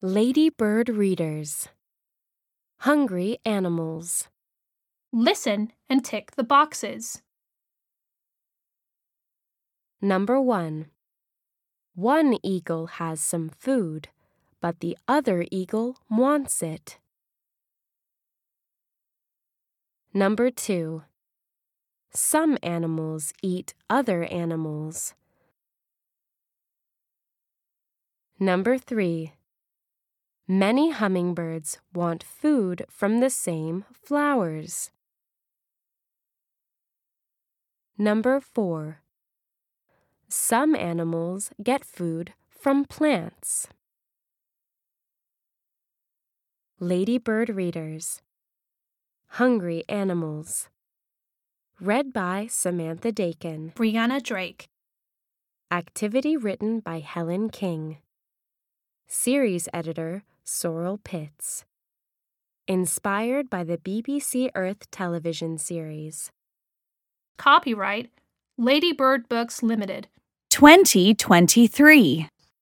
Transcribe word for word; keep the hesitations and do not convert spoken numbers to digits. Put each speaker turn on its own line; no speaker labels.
Ladybird readers. Hungry animals.
Listen and tick the boxes.
Number one. One eagle has some food, but the other eagle wants it. Number two. Some animals eat other animals. Number three. Many hummingbirds want food from the same flowers. Number four. Some animals get food from plants. Ladybird readers. Hungry animals. Read by Samantha Dakin.
Brianna Drake.
Activity written by Helen King. Series editor Sorrel Pitts. Inspired by the B B C Earth television series.
Copyright Ladybird Books Limited.
twenty twenty-three